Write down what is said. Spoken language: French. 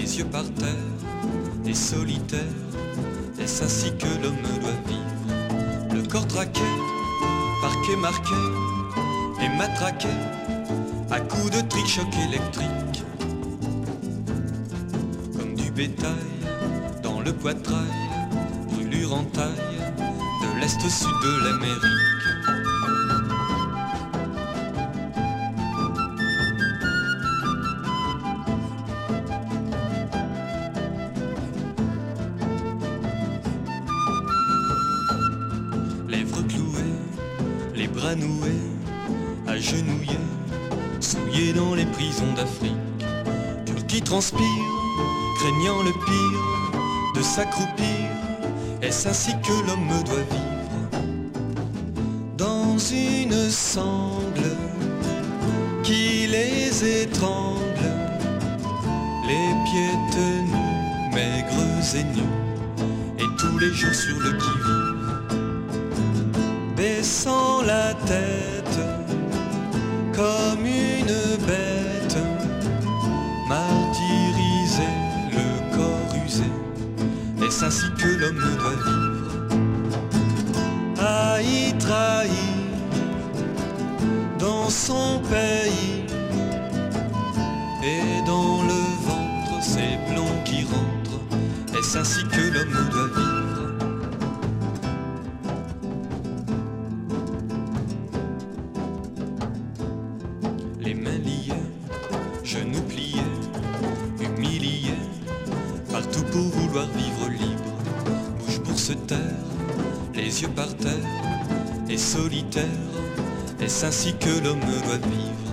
les yeux par terre, et solitaire, est-ce ainsi que l'homme doit vivre? Le corps traqué, parquet marqué, et matraqué, à coups de trick-choc électrique. Comme du bétail, dans le poitrail, brûlure en taille, de l'est au sud de l'Amérique. Lèvres clouées, les bras noués, agenouillés, souillés dans les prisons d'Afrique. Cœur qui transpire, craignant le pire, de s'accroupir, est-ce ainsi que l'homme doit vivre? Dans une sangle qui les étrangle, les pieds tenus, maigres et nus, et tous les jours sur le qui-vive. Baissant la tête comme une bête, martyrisé, le corps usé, est-ce ainsi que l'homme doit vivre? Haï, trahi, dans son pays, et dans le ventre ces plombs qui rentrent, est-ce ainsi que l'homme doit vivre? Les mains liées, genoux pliés, humiliés, partout pour vouloir vivre libre. Bouche pour se taire, les yeux par terre, et solitaire, est-ce ainsi que l'homme doit vivre?